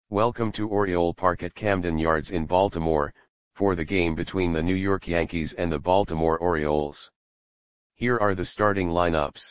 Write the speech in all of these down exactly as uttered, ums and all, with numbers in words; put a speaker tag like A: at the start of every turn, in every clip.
A: Welcome to Oriole Park at Camden Yards in Baltimore, for the game between the New York Yankees and the Baltimore Orioles. Here are the starting lineups.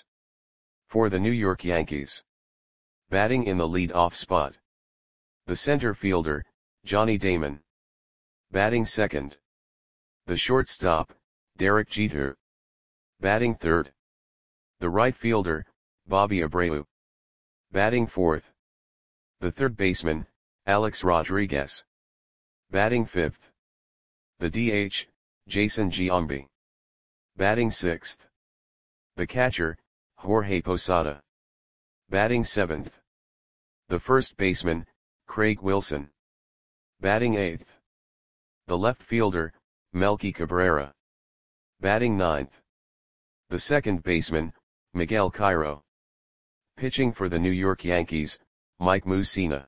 A: For the New York Yankees. Batting in the lead-off spot. The center fielder, Johnny Damon. Batting second. The shortstop, Derek Jeter. Batting third. The right fielder, Bobby Abreu. Batting fourth. The third baseman, Alex Rodriguez. Batting fifth. The D H, Jason Giambi. Batting sixth. The catcher, Jorge Posada. Batting seventh. The first baseman, Craig Wilson. Batting eighth. The left fielder, Melky Cabrera. Batting ninth. The second baseman, Miguel Cairo. Pitching for the New York Yankees, Mike Mussina.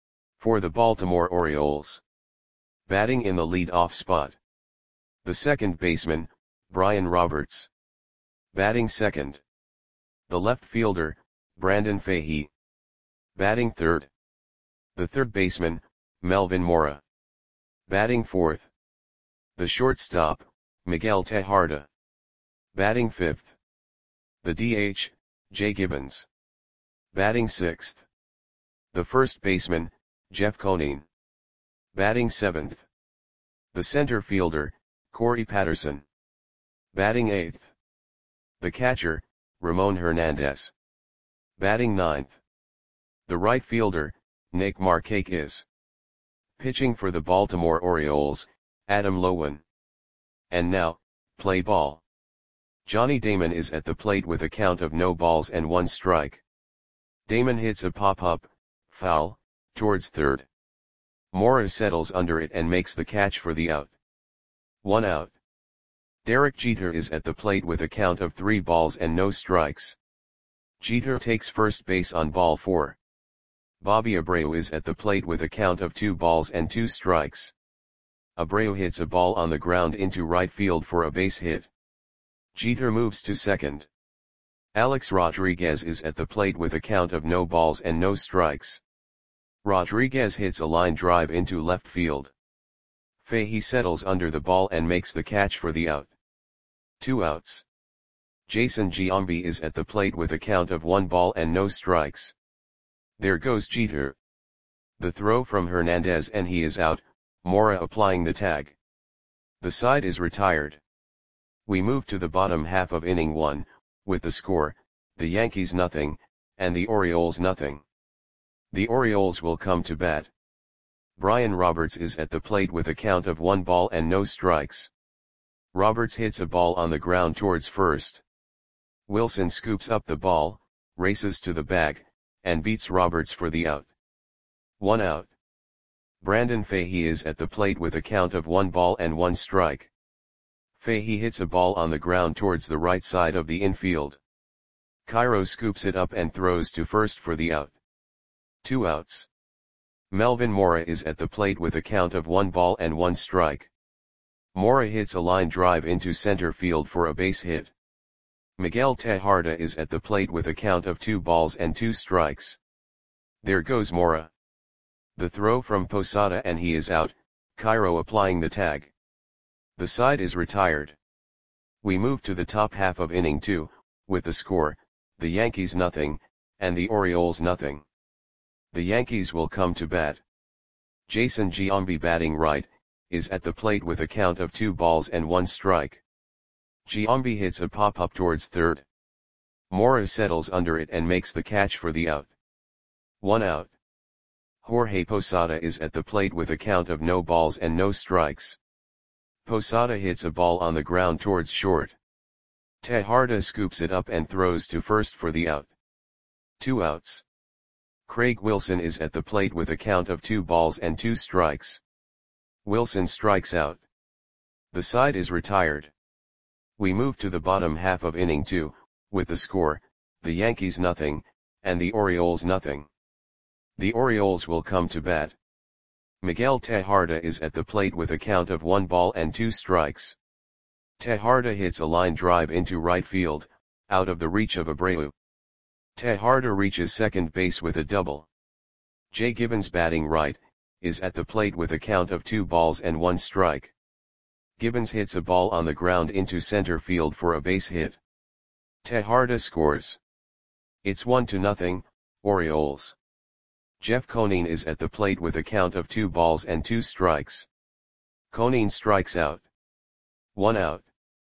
A: For the Baltimore Orioles. Batting in the lead-off spot. The second baseman, Brian Roberts. Batting second. The left fielder, Brandon Fahey. Batting third. The third baseman, Melvin Mora. Batting fourth. The shortstop, Miguel Tejada. Batting fifth. The D H, Jay Gibbons. Batting sixth. The first baseman, Jeff Conine. Batting seventh. The center fielder, Corey Patterson. Batting eighth. The catcher, Ramon Hernandez. Batting ninth. The right fielder, Nick Markakis. Pitching for the Baltimore Orioles, Adam Loewen. And now, play ball. Johnny Damon is at the plate with a count of no balls and one strike. Damon hits a pop-up, foul, towards third. Mora settles under it and makes the catch for the out. One out. Derek Jeter is at the plate with a count of three balls and no strikes. Jeter takes first base on ball four. Bobby Abreu is at the plate with a count of two balls and two strikes. Abreu hits a ball on the ground into right field for a base hit. Jeter moves to second. Alex Rodriguez is at the plate with a count of no balls and no strikes. Rodriguez hits a line drive into left field. Fahey settles under the ball and makes the catch for the out. Two outs. Jason Giambi is at the plate with a count of one ball and no strikes. There goes Jeter. The throw from Hernandez and he is out, Mora applying the tag. The side is retired. We move to the bottom half of inning one, with the score, the Yankees nothing, and the Orioles nothing. The Orioles will come to bat. Brian Roberts is at the plate with a count of one ball and no strikes. Roberts hits a ball on the ground towards first. Wilson scoops up the ball, races to the bag, and beats Roberts for the out. One out. Brandon Fahey is at the plate with a count of one ball and one strike. Fahey hits a ball on the ground towards the right side of the infield. Cairo scoops it up and throws to first for the out. Two outs. Melvin Mora is at the plate with a count of one ball and one strike. Mora hits a line drive into center field for a base hit. Miguel Tejada is at the plate with a count of two balls and two strikes. There goes Mora. The throw from Posada and he is out, Cairo applying the tag. The side is retired. We move to the top half of inning two, with the score, the Yankees nothing, and the Orioles nothing. The Yankees will come to bat. Jason Giambi batting right, is at the plate with a count of two balls and one strike. Giambi hits a pop-up towards third. Mora settles under it and makes the catch for the out. One out. Jorge Posada is at the plate with a count of no balls and no strikes. Posada hits a ball on the ground towards short. Tejada scoops it up and throws to first for the out. Two outs. Craig Wilson is at the plate with a count of two balls and two strikes. Wilson strikes out. The side is retired. We move to the bottom half of inning two, with the score, the Yankees nothing, and the Orioles nothing. The Orioles will come to bat. Miguel Tejada is at the plate with a count of one ball and two strikes. Tejada hits a line drive into right field, out of the reach of Abreu. Tejada reaches second base with a double. Jay Gibbons batting right, is at the plate with a count of two balls and one strike. Gibbons hits a ball on the ground into center field for a base hit. Tejada scores. It's one to nothing, Orioles. Jeff Conine is at the plate with a count of two balls and two strikes. Conine strikes out. One out.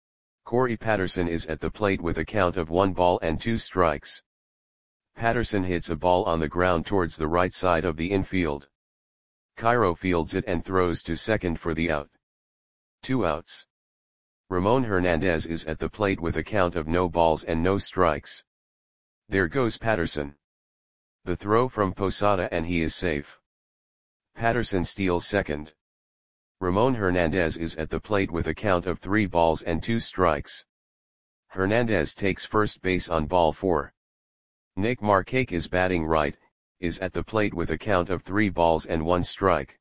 A: Corey Patterson is at the plate with a count of one ball and two strikes. Patterson hits a ball on the ground towards the right side of the infield. Cairo fields it and throws to second for the out. Two outs. Ramon Hernandez is at the plate with a count of no balls and no strikes. There goes Patterson. The throw from Posada and he is safe. Patterson steals second. Ramon Hernandez is at the plate with a count of three balls and two strikes. Hernandez takes first base on ball four. Nick Markakis is batting right, is at the plate with a count of three balls and one strike.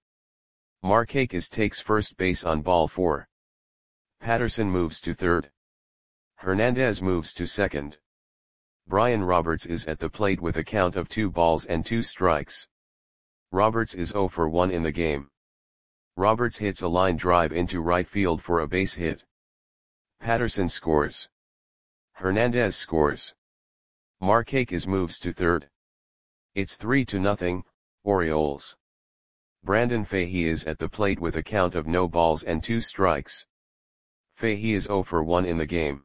A: Markakis takes first base on ball four. Patterson moves to third. Hernandez moves to second. Brian Roberts is at the plate with a count of two balls and two strikes. Roberts is oh for one in the game. Roberts hits a line drive into right field for a base hit. Patterson scores. Hernandez scores. Markakis moves to third. It's three to nothing, Orioles. Brandon Fahey is at the plate with a count of no balls and two strikes. Fahey is oh for one in the game.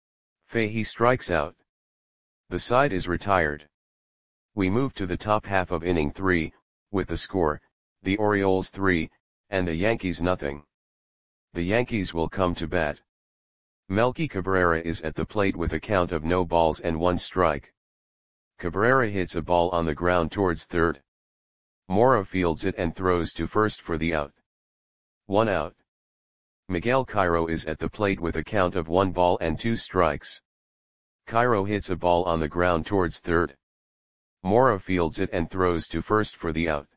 A: Fahey strikes out. The side is retired. We move to the top half of inning three, with the score, the Orioles three, and the Yankees nothing. The Yankees will come to bat. Melky Cabrera is at the plate with a count of no balls and one strike. Cabrera hits a ball on the ground towards third. Mora fields it and throws to first for the out. One out. Miguel Cairo is at the plate with a count of one ball and two strikes. Cairo hits a ball on the ground towards third. Mora fields it and throws to first for the out.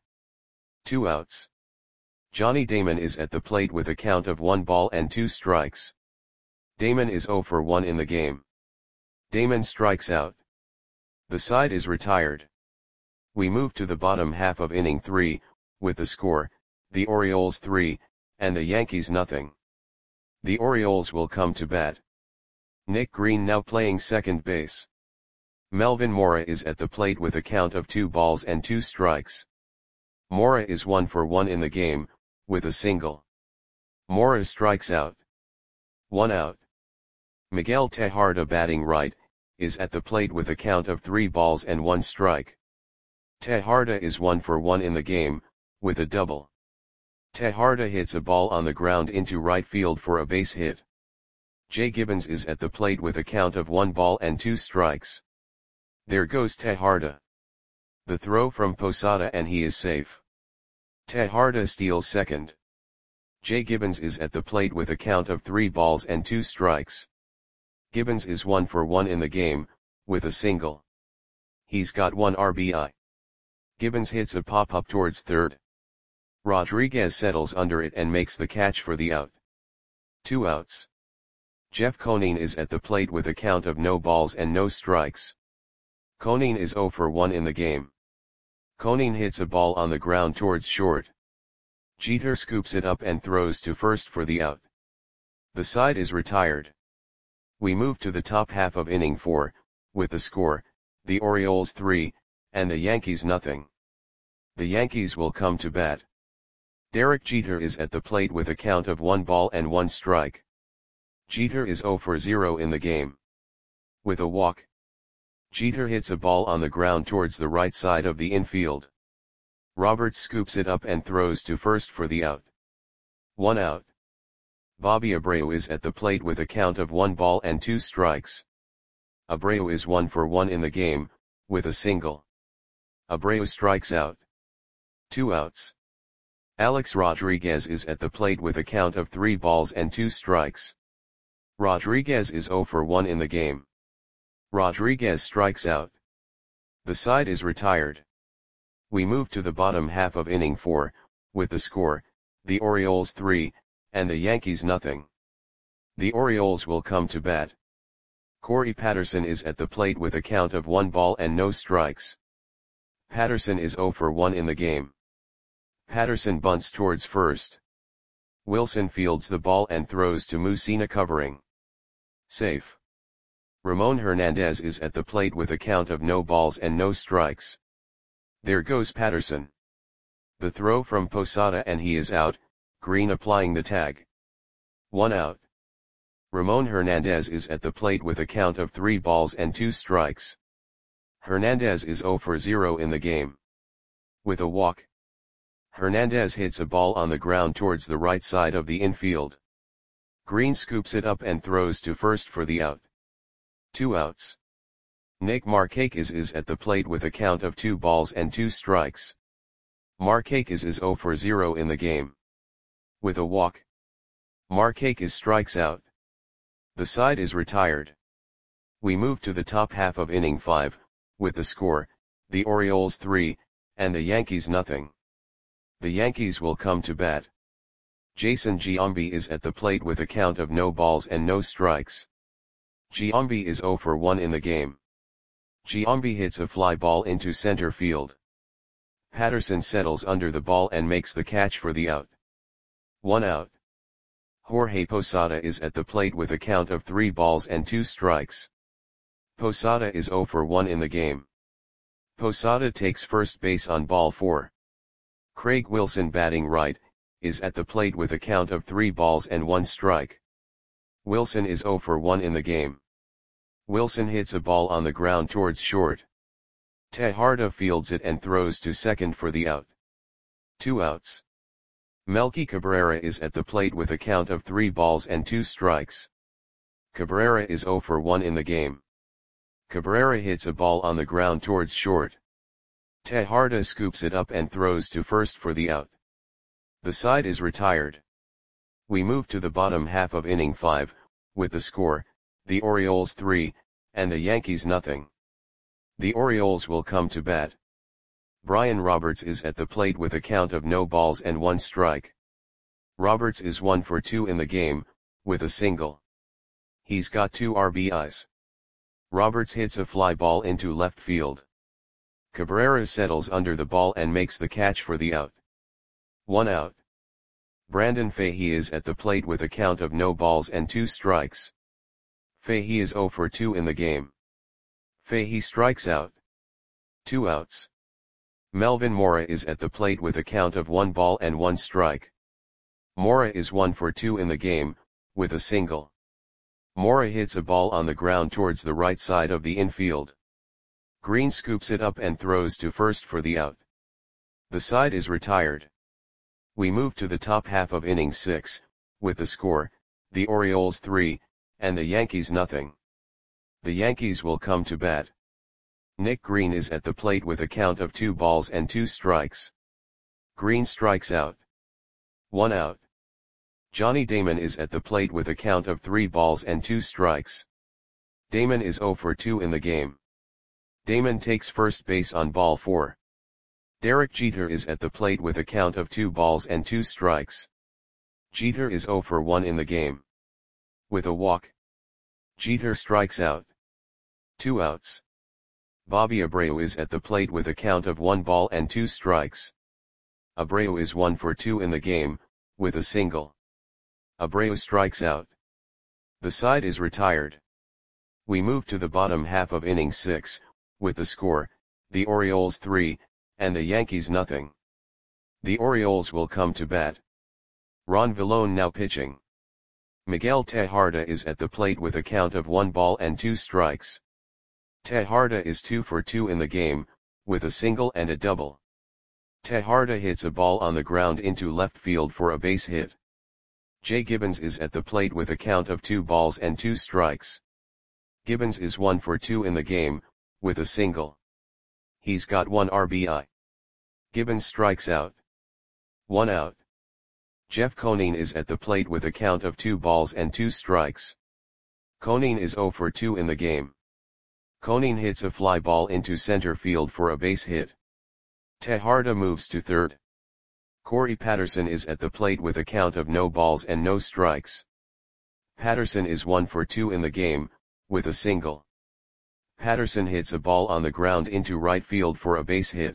A: Two outs. Johnny Damon is at the plate with a count of one ball and two strikes. Damon is oh for one in the game. Damon strikes out. The side is retired. We move to the bottom half of inning three, with the score, the Orioles three, and the Yankees nothing. The Orioles will come to bat. Nick Green now playing second base. Melvin Mora is at the plate with a count of two balls and two strikes. Mora is one for one in the game, with a single. Mora strikes out. One out. Miguel Tejada batting right, is at the plate with a count of three balls and one strike. Tejada is one for one in the game, with a double. Tejada hits a ball on the ground into right field for a base hit. Jay Gibbons is at the plate with a count of one ball and two strikes. There goes Tejada. The throw from Posada and he is safe. Tejada steals second. Jay Gibbons is at the plate with a count of three balls and two strikes. Gibbons is one for one in the game, with a single. He's got one R B I. Gibbons hits a pop-up towards third. Rodriguez settles under it and makes the catch for the out. Two outs. Jeff Conine is at the plate with a count of no balls and no strikes. Conine is oh for one in the game. Conine hits a ball on the ground towards short. Jeter scoops it up and throws to first for the out. The side is retired. We move to the top half of inning four, with the score, the Orioles three, and the Yankees nothing. The Yankees will come to bat. Derek Jeter is at the plate with a count of one ball and one strike. Jeter is oh for zero in the game. With a walk. Jeter hits a ball on the ground towards the right side of the infield. Roberts scoops it up and throws to first for the out. One out. Bobby Abreu is at the plate with a count of one ball and two strikes. Abreu is one for one in the game, with a single. Abreu strikes out. Two outs. Alex Rodriguez is at the plate with a count of three balls and two strikes. Rodriguez is oh for one in the game. Rodriguez strikes out. The side is retired. We move to the bottom half of inning four, with the score, the Orioles three, and the Yankees nothing. The Orioles will come to bat. Corey Patterson is at the plate with a count of one ball and no strikes. Patterson is zero for one in the game. Patterson bunts towards first. Wilson fields the ball and throws to Mussina covering. Safe. Ramon Hernandez is at the plate with a count of no balls and no strikes. There goes Patterson. The throw from Posada and he is out, Green applying the tag. One out. Ramon Hernandez is at the plate with a count of three balls and two strikes. Hernandez is zero for zero in the game. With a walk. Hernandez hits a ball on the ground towards the right side of the infield. Green scoops it up and throws to first for the out. Two outs. Nick Markakis is at the plate with a count of two balls and two strikes. Markakis is zero for zero in the game. With a walk. Markakis strikes out. The side is retired. We move to the top half of inning five, with the score, the Orioles three, and the Yankees nothing. The Yankees will come to bat. Jason Giambi is at the plate with a count of no balls and no strikes. Giambi is zero for one in the game. Giambi hits a fly ball into center field. Patterson settles under the ball and makes the catch for the out. One out. Jorge Posada is at the plate with a count of three balls and two strikes. Posada is zero for one in the game. Posada takes first base on ball four. Craig Wilson, batting right, is at the plate with a count of three balls and one strike. Wilson is zero for one in the game. Wilson hits a ball on the ground towards short. Tejada fields it and throws to second for the out. Two outs. Melky Cabrera is at the plate with a count of three balls and two strikes. Cabrera is zero for one in the game. Cabrera hits a ball on the ground towards short. Tejada scoops it up and throws to first for the out. The side is retired. We move to the bottom half of inning five, with the score, the Orioles three, and the Yankees nothing. The Orioles will come to bat. Brian Roberts is at the plate with a count of no balls and one strike. Roberts is one for two in the game, with a single. He's got two R B Is. Roberts hits a fly ball into left field. Cabrera settles under the ball and makes the catch for the out. One out. Brandon Fahey is at the plate with a count of no balls and two strikes. Fahey is zero for two in the game. Fahey strikes out. Two outs. Melvin Mora is at the plate with a count of one ball and one strike. Mora is one for two in the game, with a single. Mora hits a ball on the ground towards the right side of the infield. Green scoops it up and throws to first for the out. The side is retired. We move to the top half of inning six, with the score, the Orioles three, and the Yankees nothing. The Yankees will come to bat. Nick Green is at the plate with a count of two balls and two strikes. Green strikes out. One out. Johnny Damon is at the plate with a count of three balls and two strikes. Damon is zero for two in the game. Damon takes first base on ball four. Derek Jeter is at the plate with a count of two balls and two strikes. Jeter is zero for one in the game. With a walk. Jeter strikes out. Two outs. Bobby Abreu is at the plate with a count of one ball and two strikes. Abreu is one for two in the game, with a single. Abreu strikes out. The side is retired. We move to the bottom half of inning six, with the score, the Orioles three, and the Yankees nothing. The Orioles will come to bat. Ron Villone now pitching. Miguel Tejada is at the plate with a count of one ball and two strikes. Tejada is two for two in the game, with a single and a double. Tejada hits a ball on the ground into left field for a base hit. Jay Gibbons is at the plate with a count of two balls and two strikes. Gibbons is one for two in the game, with a single. He's got one R B I. Gibbons strikes out. One out. Jeff Conine is at the plate with a count of two balls and two strikes. Conine is zero for two in the game. Conine hits a fly ball into center field for a base hit. Tejada moves to third. Corey Patterson is at the plate with a count of no balls and no strikes. Patterson is one for two in the game, with a single. Patterson hits a ball on the ground into right field for a base hit.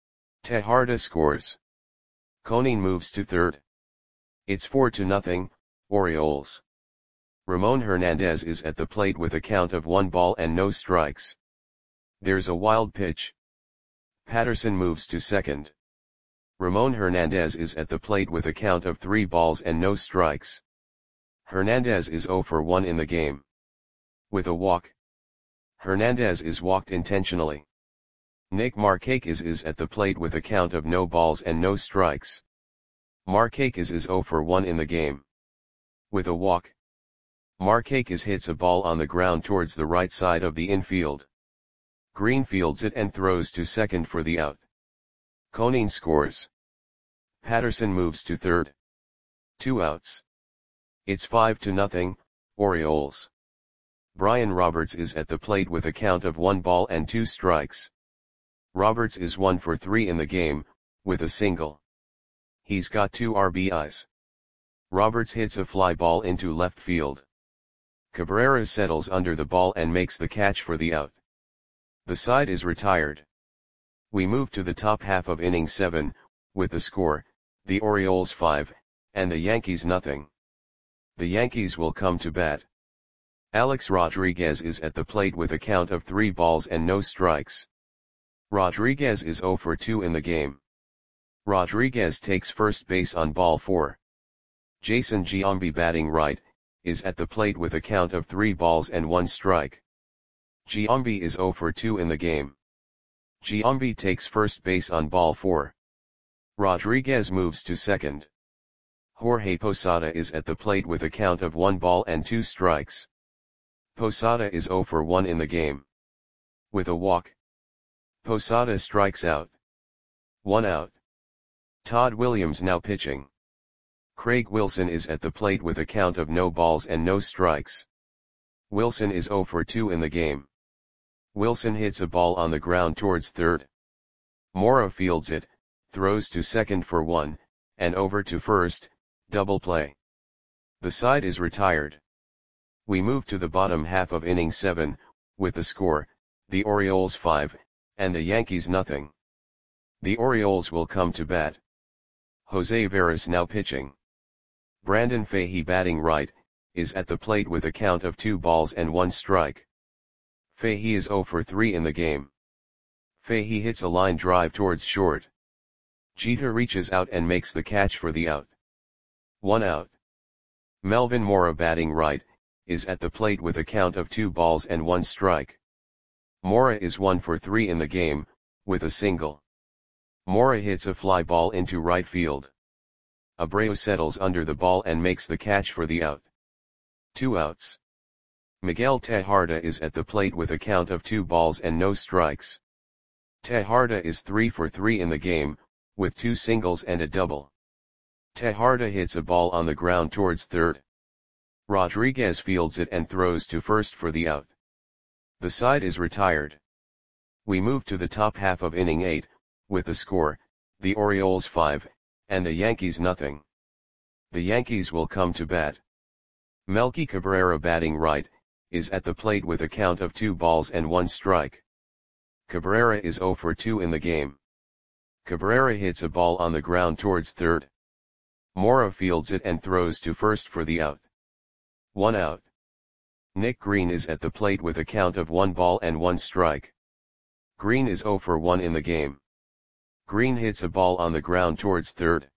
A: Tejada scores. Koning moves to third. It's four to nothing, Orioles. Ramon Hernandez is at the plate with a count of one ball and no strikes. There's a wild pitch. Patterson moves to second. Ramon Hernandez is at the plate with a count of three balls and no strikes. Hernandez is zero for one in the game. With a walk. Hernandez is walked intentionally. Nick Markakis is at the plate with a count of no balls and no strikes. Markakis is zero for one in the game. With a walk. Markakis hits a ball on the ground towards the right side of the infield. Green fields it and throws to second for the out. Koning scores. Patterson moves to third. Two outs. It's five to nothing, Orioles. Brian Roberts is at the plate with a count of one ball and two strikes. Roberts is one for three in the game, with a single. He's got two R B Is. Roberts hits a fly ball into left field. Cabrera settles under the ball and makes the catch for the out. The side is retired. We move to the top half of inning seven, with the score, the Orioles five, and the Yankees nothing. The Yankees will come to bat. Alex Rodriguez is at the plate with a count of three balls and no strikes. Rodriguez is zero for two in the game. Rodriguez takes first base on ball four. Jason Giambi, batting right, is at the plate with a count of three balls and one strike. Giambi is zero for two in the game. Giambi takes first base on ball four. Rodriguez moves to second. Jorge Posada is at the plate with a count of one ball and two strikes. Posada is zero for one in the game. With a walk. Posada strikes out. One out. Todd Williams now pitching. Craig Wilson is at the plate with a count of no balls and no strikes. Wilson is zero for two in the game. Wilson hits a ball on the ground towards third. Mora fields it, throws to second for one, and over to first, double play. The side is retired. We move to the bottom half of inning seven, with the score, the Orioles five, and the Yankees nothing. The Orioles will come to bat. Jose Veras now pitching. Brandon Fahey, batting right, is at the plate with a count of two balls and one strike. Fahey is zero for three in the game. Fahey hits a line drive towards short. Jeter reaches out and makes the catch for the out. One out. Melvin Mora, batting right, is at the plate with a count of two balls and one strike. Mora is one for three in the game, with a single. Mora hits a fly ball into right field. Abreu settles under the ball and makes the catch for the out. Two outs. Miguel Tejada is at the plate with a count of two balls and no strikes. Tejada is three for three in the game, with two singles and a double. Tejada hits a ball on the ground towards third. Rodriguez fields it and throws to first for the out. The side is retired. We move to the top half of inning eight, with the score, the Orioles five, and the Yankees nothing. The Yankees will come to bat. Melky Cabrera, batting right, is at the plate with a count of two balls and one strike. Cabrera is zero for two in the game. Cabrera hits a ball on the ground towards third. Mora fields it and throws to first for the out. One out. Nick Green is at the plate with a count of one ball and one strike. Green is zero for one in the game. Green hits a ball on the ground towards third.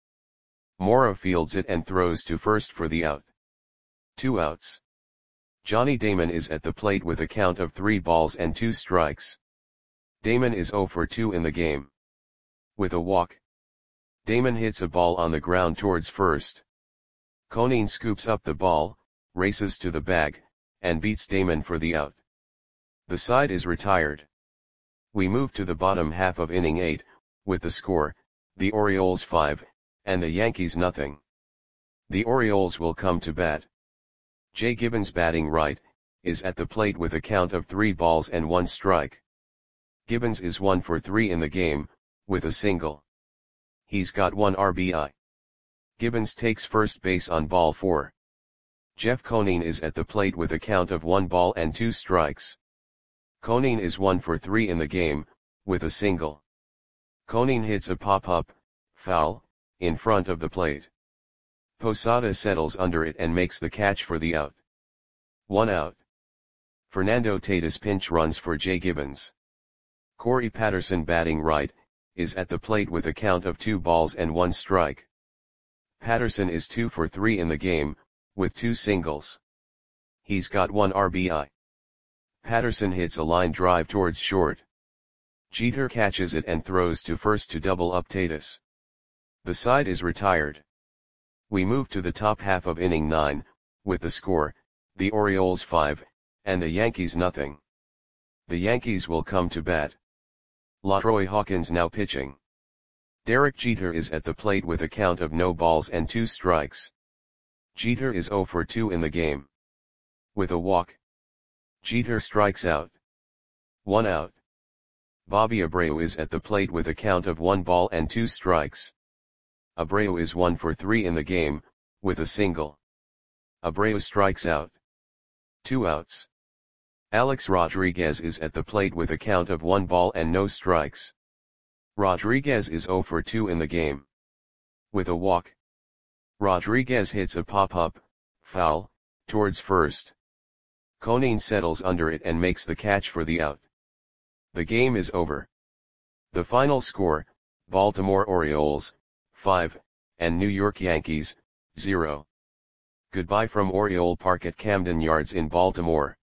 A: Mora fields it and throws to first for the out. Two outs. Johnny Damon is at the plate with a count of three balls and two strikes. Damon is zero for two in the game. With a walk. Damon hits a ball on the ground towards first. Koning scoops up the ball, races to the bag, and beats Damon for the out. The side is retired. We move to the bottom half of inning eight, with the score, the Orioles five, and the Yankees nothing. The Orioles will come to bat. Jay Gibbons, batting right, is at the plate with a count of three balls and one strike. Gibbons is one for three in the game, with a single. He's got one R B I. Gibbons takes first base on ball four. Jeff Koning is at the plate with a count of one ball and two strikes. Conine is one for three in the game, with a single. Conine hits a pop-up, foul, in front of the plate. Posada settles under it and makes the catch for the out. One out. Fernando Tatis pinch runs for Jay Gibbons. Corey Patterson, batting right, is at the plate with a count of two balls and one strike. Patterson is two for three in the game, with two singles. He's got one R B I. Patterson hits a line drive towards short. Jeter catches it and throws to first to double up Tatis. The side is retired. We move to the top half of inning nine, with the score, the Orioles five, and the Yankees nothing. The Yankees will come to bat. LaTroy Hawkins now pitching. Derek Jeter is at the plate with a count of no balls and two strikes. Jeter is zero for two in the game. With a walk. Jeter strikes out. One out. Bobby Abreu is at the plate with a count of one ball and two strikes. Abreu is one for three in the game, with a single. Abreu strikes out. Two outs. Alex Rodriguez is at the plate with a count of one ball and no strikes. Rodriguez is zero for two in the game. With a walk. Rodriguez hits a pop-up, foul, towards first. Conine settles under it and makes the catch for the out. The game is over. The final score, Baltimore Orioles, five, and New York Yankees, zero. Goodbye from Oriole Park at Camden Yards in Baltimore.